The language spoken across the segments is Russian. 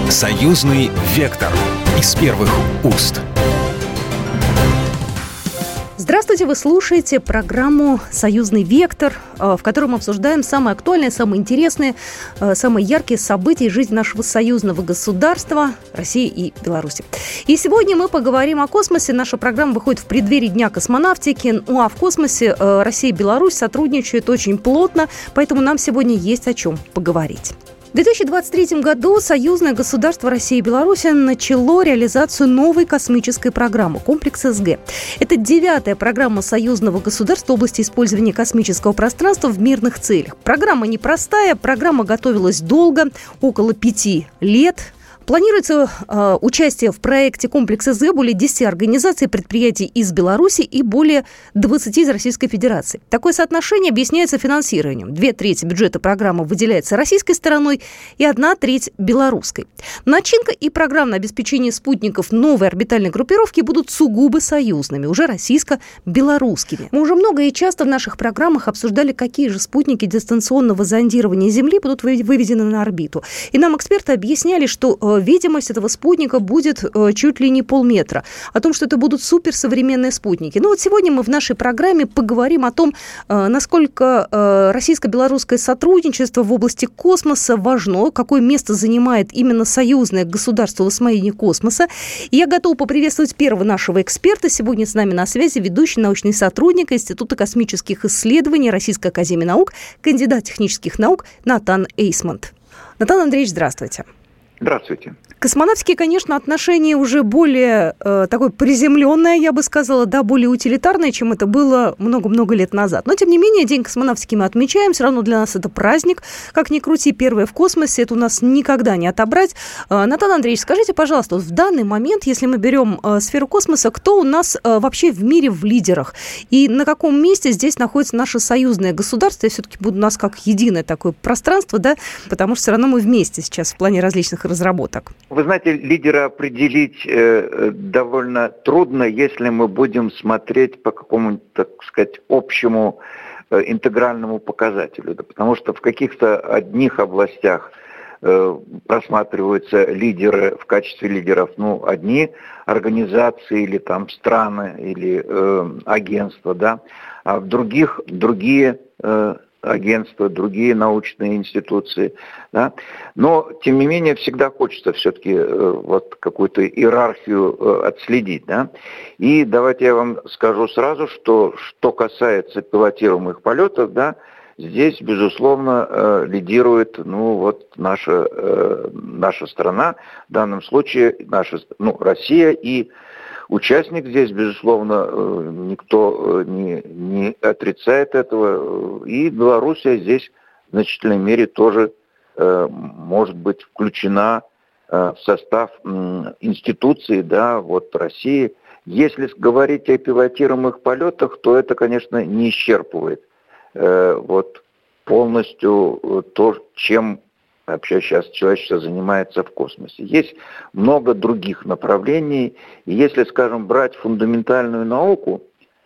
Союзный вектор из первых уст. Здравствуйте, вы слушаете программу «Союзный вектор», в которой мы обсуждаем самые актуальные, самые интересные, самые яркие события из жизни нашего союзного государства России и Беларуси. И сегодня мы поговорим о космосе. Наша программа выходит в преддверии Дня космонавтики. Ну а в космосе Россия и Беларусь сотрудничают очень плотно, поэтому нам сегодня есть о чем поговорить. В 2023 году союзное государство России и Беларуси начало реализацию новой космической программы «Комплекс СГ». Это 9-я программа союзного государства в области использования космического пространства в мирных целях. Программа непростая, программа готовилась долго, около 5 лет. Планируется участие в проекте «Комплекс СГ» более 10 организаций и предприятий из Беларуси и более 20 из Российской Федерации. Такое соотношение объясняется финансированием. 2/3 бюджета программы выделяется российской стороной и 1/3 белорусской. Начинка и программное обеспечение спутников новой орбитальной группировки будут сугубо союзными, уже российско-белорусскими. Мы уже много и часто в наших программах обсуждали, какие же спутники дистанционного зондирования Земли будут выведены на орбиту. И нам эксперты объясняли, что видимость этого спутника будет чуть ли не полметра. О том, что это будут суперсовременные спутники. Ну вот сегодня мы в нашей программе поговорим о том, насколько российско-белорусское сотрудничество в области космоса важно, какое место занимает именно союзное государство в освоении космоса. И я готова поприветствовать первого нашего эксперта. Сегодня с нами на связи ведущий научный сотрудник Института космических исследований Российской академии наук, кандидат технических наук Натан Эйсмонт. Натан Андреевич, здравствуйте. Здравствуйте. Космонавтские, конечно, отношения уже более такое приземленное, я бы сказала, да, более утилитарное, чем это было много-много лет назад. Но, тем не менее, День космонавтики мы отмечаем. Все равно для нас это праздник. Как ни крути, первое в космосе, это у нас никогда не отобрать. Натан Андреевич, скажите, пожалуйста, вот в данный момент, если мы берем сферу космоса, кто у нас вообще в мире в лидерах? И на каком месте здесь находится наше союзное государство? Я все-таки буду у нас как единое такое пространство, да, потому что все равно мы вместе сейчас в плане различных разработок. Вы знаете, лидера определить довольно трудно, если мы будем смотреть по какому-нибудь, так сказать, общему интегральному показателю. Да, потому что в каких-то одних областях просматриваются лидеры в качестве лидеров, ну, одни организации или там страны или агентства, да, а в других другие агентства, другие научные институции, да? Но, тем не менее, всегда хочется все-таки вот какую-то иерархию отследить, да? И давайте я вам скажу сразу, что касается пилотируемых полетов, да, здесь, безусловно, лидирует, ну, вот наша страна, в данном случае Россия, и участник здесь, безусловно, никто не отрицает этого. И Белоруссия здесь в значительной мере тоже может быть включена в состав институций, да, вот России. Если говорить о пилотируемых полетах, то это, конечно, не исчерпывает вот полностью то, чем вообще сейчас человечество занимается в космосе. Есть много других направлений. И если, скажем, брать фундаментальную науку,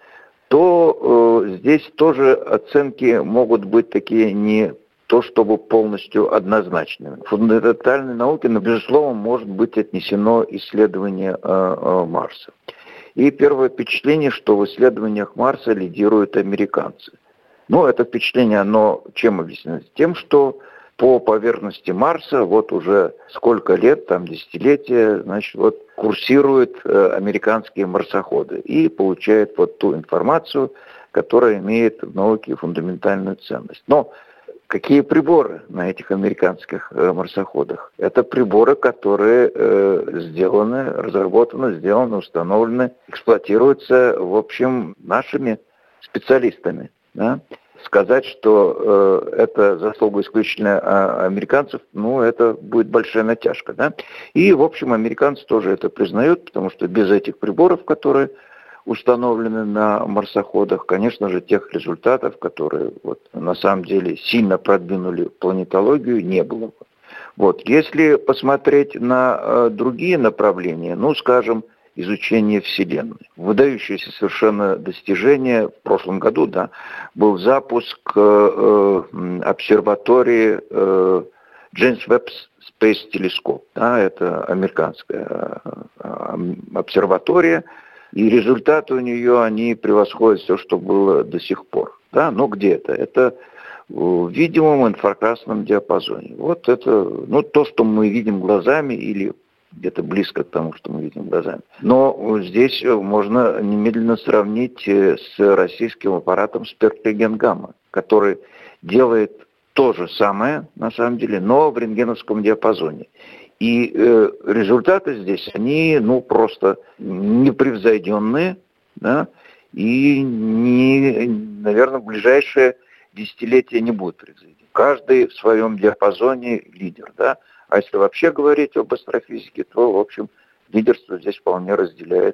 то здесь тоже оценки могут быть такие не то чтобы полностью однозначными. В фундаментальной науке, безусловно, может быть отнесено исследование Марса. И первое впечатление, что в исследованиях Марса лидируют американцы. Но это впечатление, оно чем объясняется? Тем, что по поверхности Марса вот уже сколько лет, там десятилетия, значит, вот курсируют американские марсоходы и получают вот ту информацию, которая имеет в науке фундаментальную ценность. Но какие приборы на этих американских марсоходах? Это приборы, которые разработаны, установлены, эксплуатируются, в общем, нашими специалистами, да? Сказать, что это заслуга исключительно американцев, ну, это будет большая натяжка, да. И, в общем, американцы тоже это признают, потому что без этих приборов, которые установлены на марсоходах, конечно же, тех результатов, которые вот на самом деле сильно продвинули планетологию, не было бы. Вот. Если посмотреть на другие направления, ну, скажем, изучение Вселенной. Выдающееся совершенно достижение в прошлом году, да, был запуск обсерватории Джеймс Веб Space Telescope. Да, это американская обсерватория, и результаты у нее, они превосходят все, что было до сих пор. Да, но где это? Это в видимом инфракрасном диапазоне. Вот это, то, что мы видим глазами, или где-то близко к тому, что мы видим глазами. Но здесь можно немедленно сравнить с российским аппаратом Спектроген-Гамма, который делает то же самое, на самом деле, но в рентгеновском диапазоне. И результаты здесь, они, просто непревзойденные, да, и, наверное, в ближайшее десятилетие не будут превзойдены. Каждый в своем диапазоне лидер, да. А если вообще говорить об астрофизике, то, в общем, лидерство здесь вполне разделяет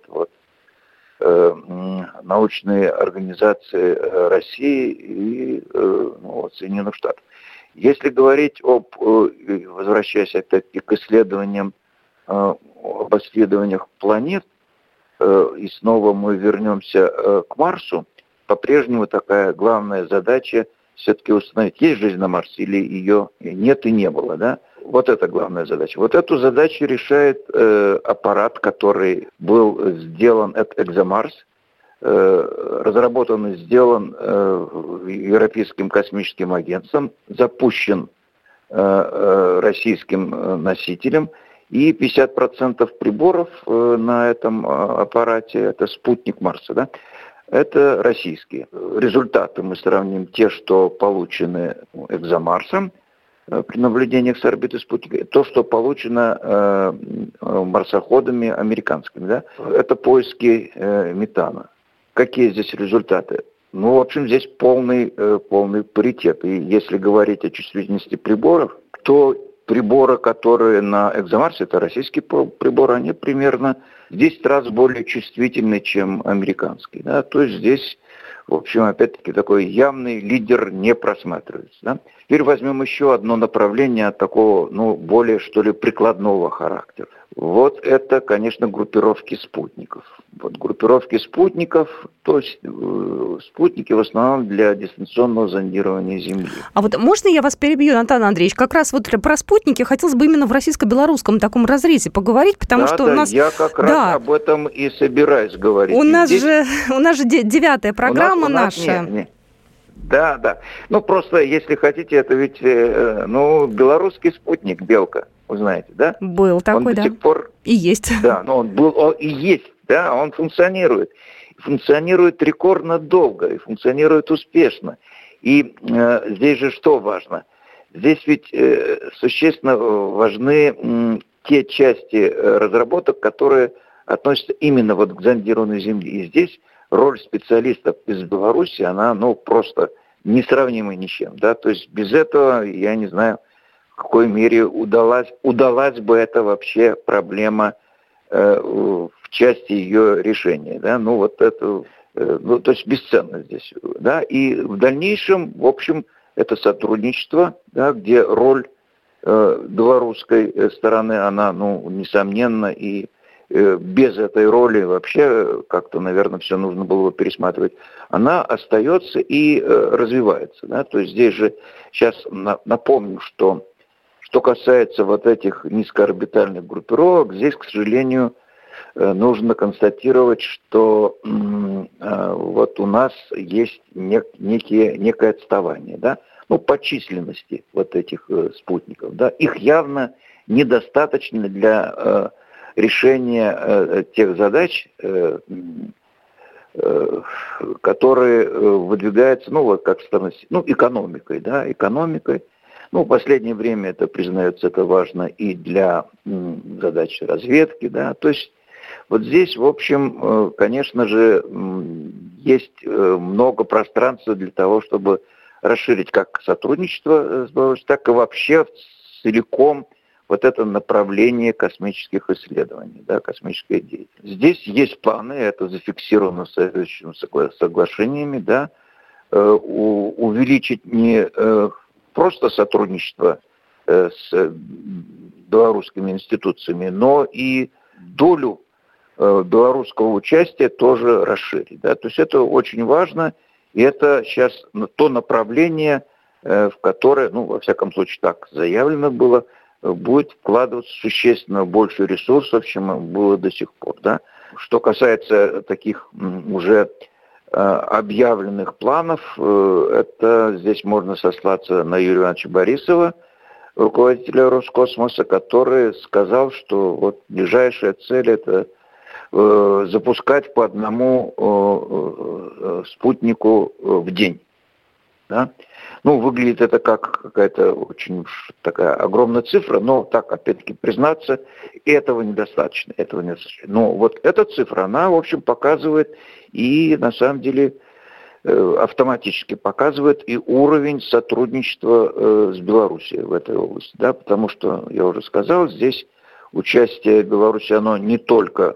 научные организации России и Соединенных Штатов. Если говорить возвращаясь опять-таки к исследованиям, об исследованиях планет, и снова мы вернемся к Марсу, по-прежнему такая главная задача все-таки установить, есть жизнь на Марсе или ее нет и не было, да? Вот это главная задача. Вот эту задачу решает аппарат, который был сделан, это ExoMars, разработан и сделан Европейским космическим агентством, запущен российским носителем, и 50% приборов на этом аппарате, это спутник Марса, да, это российские. Результаты мы сравним те, что получены ExoMars'ом при наблюдениях с орбиты спутника, то, что получено марсоходами американскими. Да? Это поиски метана. Какие здесь результаты? В общем, здесь полный паритет. И если говорить о чувствительности приборов, то приборы, которые на ExoMars'е, это российские приборы, они примерно в 10 раз более чувствительны, чем американские. Да? То есть здесь, в общем, опять-таки такой явный лидер не просматривается. Да? Теперь возьмем еще одно направление такого, более, что ли, прикладного характера. Вот это, конечно, группировки спутников. Вот группировки спутников, то есть спутники в основном для дистанционного зондирования Земли. А вот можно я вас перебью, Натан Андреевич? Как раз вот про спутники хотелось бы именно в российско-белорусском таком разрезе поговорить, потому что у нас... я как раз об этом и собираюсь говорить. У нас же 9-я программа наша. Нет. Да. Просто, если хотите, это ведь, белорусский спутник «Белка», вы знаете, да? Был такой, он до сих пор... И есть. Да, он и есть, да, он функционирует. Функционирует рекордно долго, и функционирует успешно. И здесь же что важно? Здесь ведь существенно важны те части разработок, которые относятся именно к зондированию Земли. И здесь роль специалистов из Беларуси, она, просто несравнима ни с чем, да, то есть без этого, я не знаю, в какой мере удалась бы эта вообще проблема в части ее решения, да, то есть бесценно здесь, да, и в дальнейшем, в общем, это сотрудничество, да, где роль белорусской стороны, она, несомненно, и без этой роли вообще как-то, наверное, все нужно было бы пересматривать, она остается и развивается. Да? То есть здесь же сейчас напомню, что касается вот этих низкоорбитальных группировок, здесь, к сожалению, нужно констатировать, что вот у нас есть некое отставание, да? По численности вот этих спутников. Да? Их явно недостаточно для решения тех задач, которые выдвигаются, как стороны, экономикой, да, экономикой. В последнее время это признается, это важно и для задач разведки, да, то есть вот здесь, в общем, конечно же, есть много пространства для того, чтобы расширить как сотрудничество с Беларусью, так и вообще целиком вот это направление космических исследований, да, космической деятельности. Здесь есть планы, это зафиксировано соответствующими соглашениями, да, увеличить не просто сотрудничество с белорусскими институциями, но и долю белорусского участия тоже расширить. Да. То есть это очень важно, и это сейчас то направление, в которое, во всяком случае так заявлено было, будет вкладываться существенно больше ресурсов, чем было до сих пор. Да? Что касается таких уже объявленных планов, это здесь можно сослаться на Юрия Ивановича Борисова, руководителя Роскосмоса, который сказал, что вот ближайшая цель – это запускать по одному спутнику в день. Да? Ну, выглядит это как какая-то очень такая огромная цифра, но так, опять-таки, признаться, этого недостаточно. Но вот эта цифра, она, в общем, показывает и, на самом деле, автоматически показывает и уровень сотрудничества с Белоруссией в этой области. Да? Потому что, я уже сказал, здесь участие Беларуси, оно не только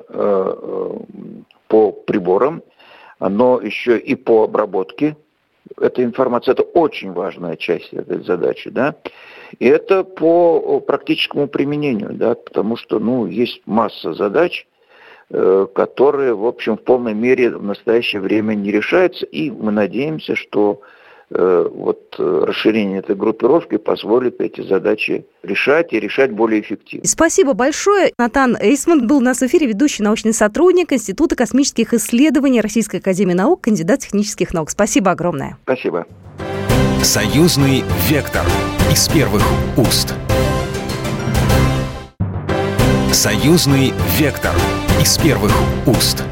по приборам, оно еще и по обработке. Эта информация, это очень важная часть этой задачи, да, и это по практическому применению, да, потому что, есть масса задач, которые, в общем, в полной мере в настоящее время не решаются, и мы надеемся, что расширение этой группировки позволит эти задачи решать и решать более эффективно. Спасибо большое. Натан Эйсман был у нас в эфире, ведущий научный сотрудник Института космических исследований Российской академии наук, кандидат технических наук. Спасибо огромное. Спасибо. Союзный вектор из первых уст. Союзный вектор из первых уст.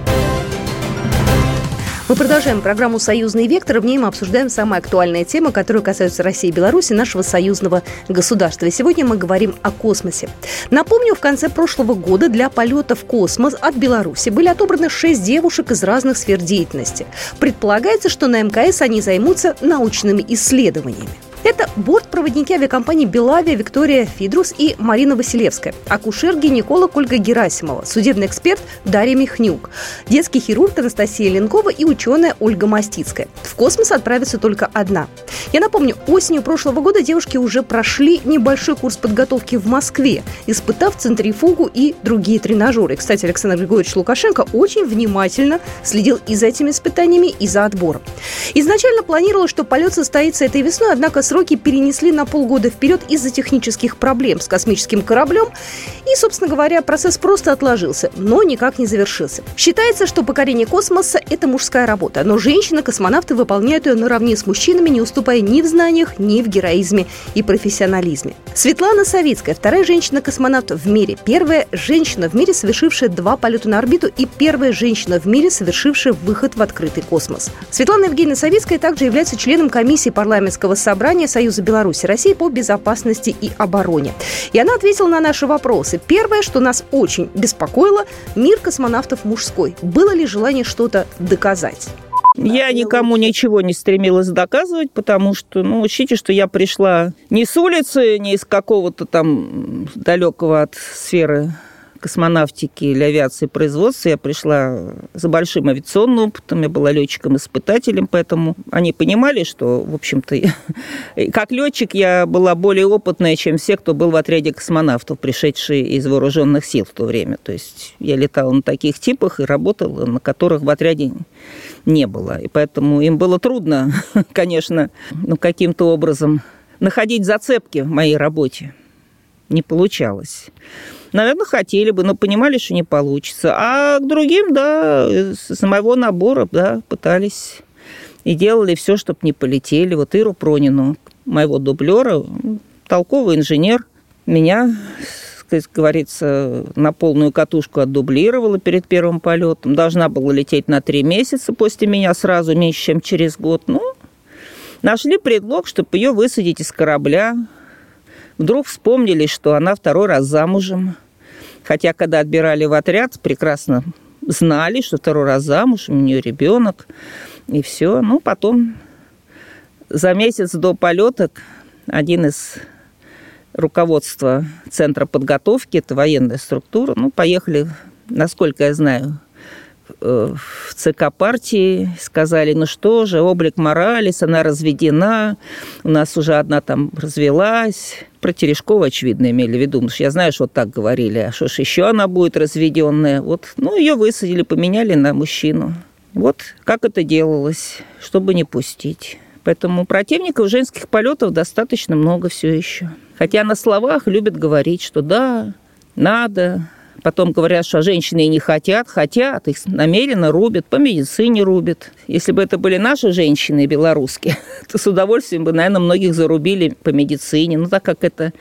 Мы продолжаем программу «Союзный вектор». В ней мы обсуждаем самые актуальные темы, которые касаются России и Беларуси, нашего союзного государства. И сегодня мы говорим о космосе. Напомню, в конце прошлого года для полета в космос от Беларуси были отобраны 6 девушек из разных сфер деятельности. Предполагается, что на МКС они займутся научными исследованиями. Это бортпроводники авиакомпании «Белавия» Виктория Фидрус и Марина Василевская, акушер-гинеколог Ольга Герасимова, судебный эксперт Дарья Михнюк, детский хирург Анастасия Ленкова и ученая Ольга Мастицкая. В космос отправится только одна. Я напомню, осенью прошлого года девушки уже прошли небольшой курс подготовки в Москве, испытав центрифугу и другие тренажеры. Кстати, Александр Григорьевич Лукашенко очень внимательно следил и за этими испытаниями, и за отбором. Изначально планировалось, что полет состоится этой весной, однако сроки перенесли на полгода вперед из-за технических проблем с космическим кораблем. И, собственно говоря, процесс просто отложился, но никак не завершился. Считается, что покорение космоса – это мужская работа, но женщины-космонавты выполняют ее наравне с мужчинами, не уступая ни в знаниях, ни в героизме и профессионализме. Светлана Савицкая – вторая женщина-космонавт в мире, первая женщина в мире, совершившая 2 полета на орбиту, и первая женщина в мире, совершившая выход в открытый космос. Светлана Евгеньевна Савицкая также является членом комиссии парламентского собрания Союза Беларуси России по безопасности и обороне. И она ответила на наши вопросы. Первое, что нас очень беспокоило – мир космонавтов мужской. Было ли желание что-то доказать? Я никому ничего не стремилась доказывать, потому что, учтите, что я пришла не с улицы, не из какого-то там далекого от сферы космонавтики или авиации производства. Я пришла за большим авиационным опытом, я была летчиком-испытателем, поэтому они понимали, что, в общем-то, как летчик я была более опытная, чем все, кто был в отряде космонавтов, пришедшие из вооруженных сил в то время. То есть я летала на таких типах и работала, на которых в отряде не было. И поэтому им было трудно, конечно, каким-то образом находить зацепки в моей работе. Не получалось. Наверное, хотели бы, но понимали, что не получится. А к другим, с моего набора, пытались и делали все, чтобы не полетели. Вот Иру Пронину, моего дублера, толковый инженер, меня, как говорится, на полную катушку отдублировала перед первым полетом. Должна была лететь на 3 месяца после меня, сразу меньше, чем через год. Нашли предлог, чтобы ее высадить из корабля. Вдруг вспомнили, что она 2-й раз замужем. Хотя, когда отбирали в отряд, прекрасно знали, что 2-й раз замуж, у нее ребенок. И все. Потом за месяц до полета один из руководства Центра подготовки, это военная структура, поехали, насколько я знаю, в ЦК партии, сказали, что же, облик Моралес, она разведена, у нас уже одна там развелась. Про Терешкову, очевидно, имели в виду, потому что я знаю, что так говорили, а что ж еще она будет разведенная. Ее высадили, поменяли на мужчину. Как это делалось, чтобы не пустить. Поэтому противников женских полетов достаточно много все еще. Хотя на словах любят говорить, что да, надо. Потом говорят, что женщины и не хотят, их намеренно рубят, по медицине рубят. Если бы это были наши женщины белорусские, то с удовольствием бы, наверное, многих зарубили по медицине. Но так как это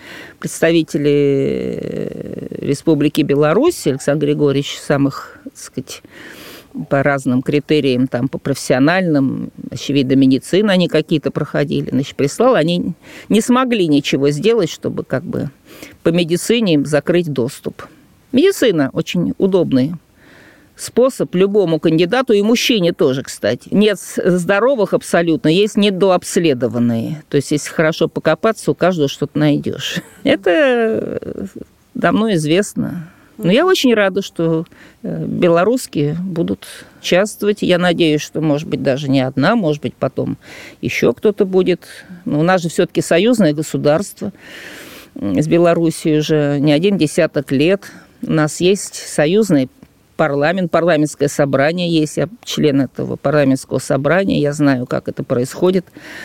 представители Республики Беларусь, Александр Григорьевич, самых, так сказать, по разным критериям, там, по профессиональным, очевидно, медицины они какие-то проходили, значит, прислал, они не смогли ничего сделать, чтобы как бы по медицине им закрыть доступ. Медицина очень удобный способ любому кандидату, и мужчине тоже, кстати. Нет здоровых абсолютно, есть недообследованные. То есть, если хорошо покопаться, у каждого что-то найдешь. Это давно известно. Но я очень рада, что белорусские будут участвовать. Я надеюсь, что, может быть, даже не одна, может быть, потом еще кто-то будет. Но у нас же все-таки союзное государство. С Белоруссией уже не один десяток лет. У нас есть союзный парламент, парламентское собрание есть. Я член этого парламентского собрания, я знаю, как это происходит,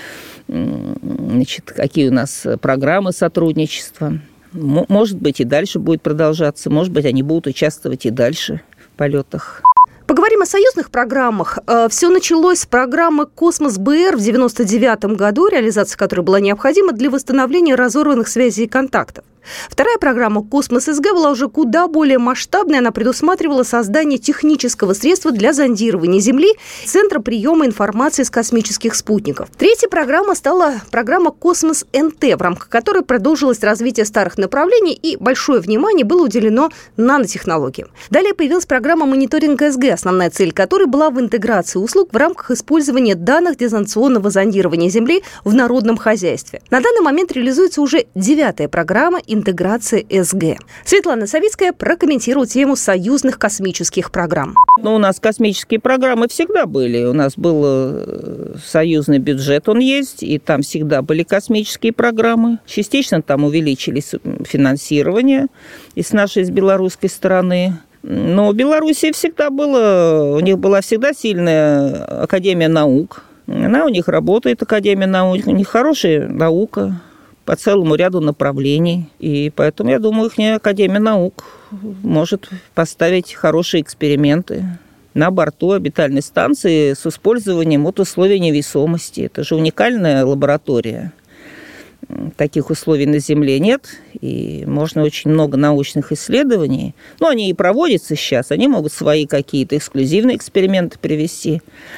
значит, какие у нас программы сотрудничества. Может быть, и дальше будет продолжаться, может быть, они будут участвовать и дальше в полетах. Поговорим о союзных программах. Все началось с программы «Космос-БР» в 1999 году, реализация которой была необходима для восстановления разорванных связей и контактов. Вторая программа «Космос-СГ» была уже куда более масштабной. Она предусматривала создание технического средства для зондирования Земли, центра приема информации с космических спутников. Третья программа стала программа «Космос-НТ», в рамках которой продолжилось развитие старых направлений и большое внимание было уделено нанотехнологиям. Далее появилась программа «Мониторинг СГ», основная цель которой была в интеграции услуг в рамках использования данных дистанционного зондирования Земли в народном хозяйстве. На данный момент реализуется уже 9-я программа интеграции СГ. Светлана Савицкая прокомментирует тему союзных космических программ. У нас космические программы всегда были. У нас был союзный бюджет, он есть, и там всегда были космические программы. Частично там увеличились финансирование и с нашей, и с белорусской стороны. Но в Беларуси всегда было, у них была всегда сильная Академия наук. Она у них работает, Академия наук, у них хорошая наука по целому ряду направлений. И поэтому, я думаю, их Академия наук может поставить хорошие эксперименты на борту орбитальной станции с использованием условий невесомости. Это же уникальная лаборатория. Таких условий на Земле нет, и можно очень много научных исследований. Они и проводятся сейчас, они могут свои какие-то эксклюзивные эксперименты привести.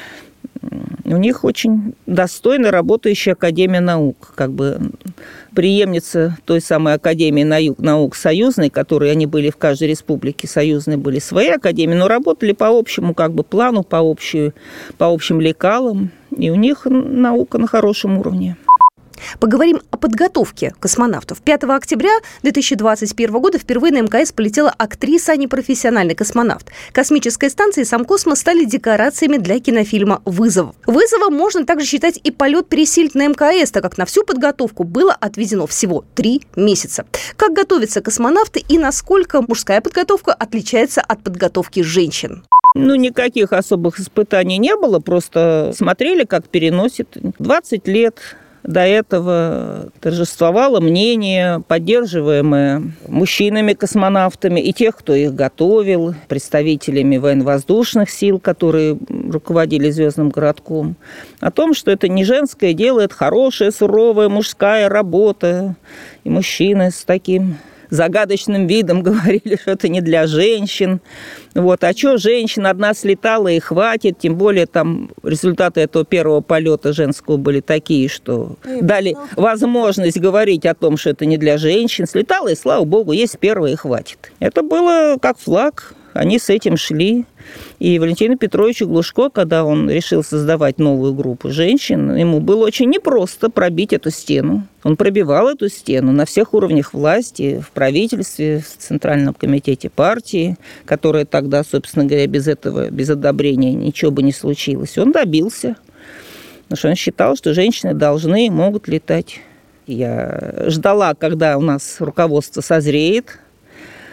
У них очень достойно работающая Академия наук, как бы преемница той самой Академии наук союзной, которые они были в каждой республике союзной, были свои академии, но работали по общему как бы плану, по общим лекалам, и у них наука на хорошем уровне. Поговорим о подготовке космонавтов. 5 октября 2021 года впервые на МКС полетела актриса, а не профессиональный космонавт. Космическая станция и сам космос стали декорациями для кинофильма «Вызов». «Вызовом» можно также считать и полет «Пересильд» на МКС, так как на всю подготовку было отведено всего 3 месяца. Как готовятся космонавты и насколько мужская подготовка отличается от подготовки женщин? Никаких особых испытаний не было, просто смотрели, как переносит. 20 лет до этого торжествовало мнение, поддерживаемое мужчинами-космонавтами и тех, кто их готовил, представителями военно-воздушных сил, которые руководили звездным городком, о том, что это не женское дело, это хорошая, суровая мужская работа. И мужчины с таким загадочным видом говорили, что это не для женщин. А что женщина одна слетала и хватит, тем более там результаты этого первого полета женского были такие, что дали возможность говорить о том, что это не для женщин. Слетала, и слава богу, есть первая и хватит. Это было как флаг, они с этим шли. И Валентину Петровичу Глушко, когда он решил создавать новую группу женщин, ему было очень непросто пробить эту стену. Он пробивал эту стену на всех уровнях власти, в правительстве, в Центральном комитете партии, которая тогда, собственно говоря, без этого, без одобрения ничего бы не случилось. Он добился, потому что он считал, что женщины должны и могут летать. Я ждала, когда у нас руководство созреет.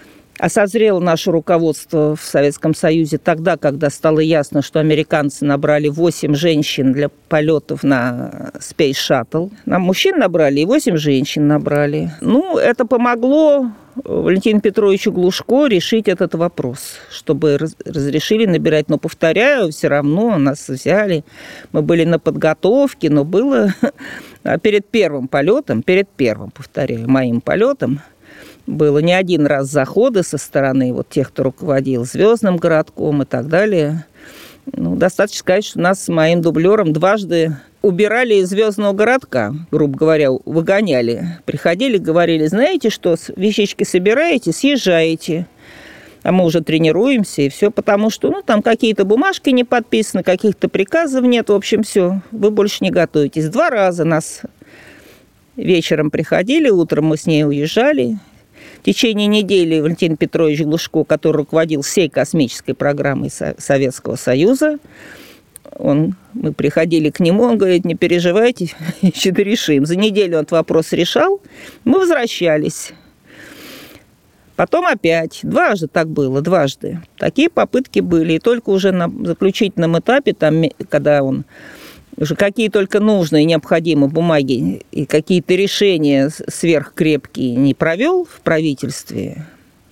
А созрело наше руководство в Советском Союзе тогда, когда стало ясно, что американцы набрали 8 женщин для полетов на Space Shuttle. Нам мужчин набрали и 8 женщин набрали. Ну, это помогло Валентину Петровичу Глушко решить этот вопрос, чтобы разрешили набирать. Но, повторяю, все равно нас взяли. Мы были на подготовке, но было перед первым полетом, повторяю, моим полетом, было не один раз заходы со стороны вот тех, кто руководил Звездным городком и так далее. Ну, достаточно сказать, что нас с моим дублером дважды убирали из Звездного городка, грубо говоря, выгоняли. Приходили, говорили, знаете что, вещички собираете, съезжаете. А мы уже тренируемся, и все, потому что, ну, там какие-то бумажки не подписаны, каких-то приказов нет, в общем, все, вы больше не готовитесь. 2 раза нас вечером приходили, утром мы с ней уезжали. В течение недели Валентин Петрович Глушко, который руководил всей космической программой Советского Союза, мы приходили к нему, он говорит, не переживайте, что-то решим. За неделю он этот вопрос решал, мы возвращались. Потом опять, дважды так было, дважды. Такие попытки были, и только уже на заключительном этапе, там, когда он уже какие только нужные, необходимые бумаги и какие-то решения сверхкрепкие не провел в правительстве,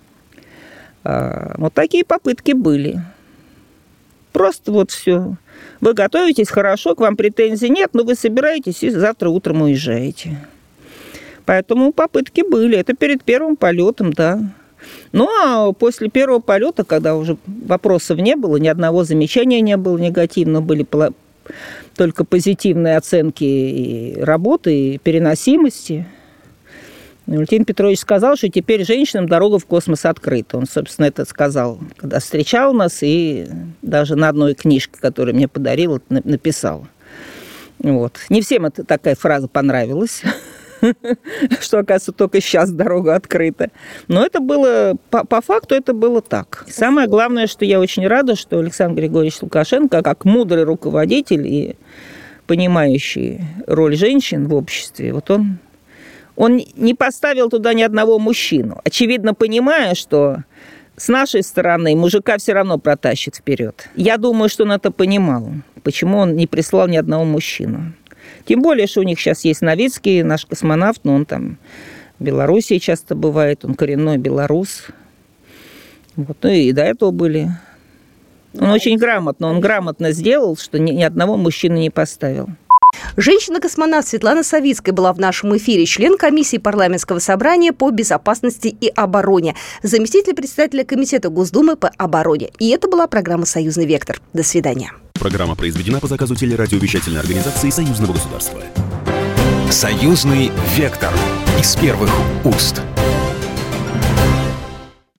вот такие попытки были. Просто вот все. Вы готовитесь хорошо, к вам претензий нет, но вы собираетесь и завтра утром уезжаете. Поэтому попытки были. Это перед первым полетом, да. Ну, а после первого полета, когда уже вопросов не было, ни одного замечания не было негативного, были только позитивные оценки и работы, и переносимости. Валентин Петрович сказал, что теперь женщинам дорога в космос открыта. Он, собственно, это сказал, когда встречал нас, и даже на одной книжке, которую мне подарил, написал. Вот. Не всем эта такая фраза понравилась, что, оказывается, только сейчас дорога открыта. Но это было, по факту, это было так. Самое главное, что я очень рада, что Александр Григорьевич Лукашенко, как мудрый руководитель и понимающий роль женщин в обществе, вот он не поставил туда ни одного мужчину, очевидно понимая, что с нашей стороны мужика все равно протащит вперед. Я думаю, что он это понимал, почему он не прислал ни одного мужчину. Тем более, что у них сейчас есть Новицкий, наш космонавт, но он там в Белоруссии часто бывает, он коренной белорус. Вот, ну и до этого были. Он очень грамотно сделал, что ни одного мужчины не поставил. Женщина-космонавт Светлана Савицкая была в нашем эфире, член комиссии парламентского собрания по безопасности и обороне, заместитель председателя комитета Госдумы по обороне. И это была программа «Союзный вектор». До свидания. Программа произведена по заказу телерадиовещательной организации Союзного государства. «Союзный вектор» из первых уст.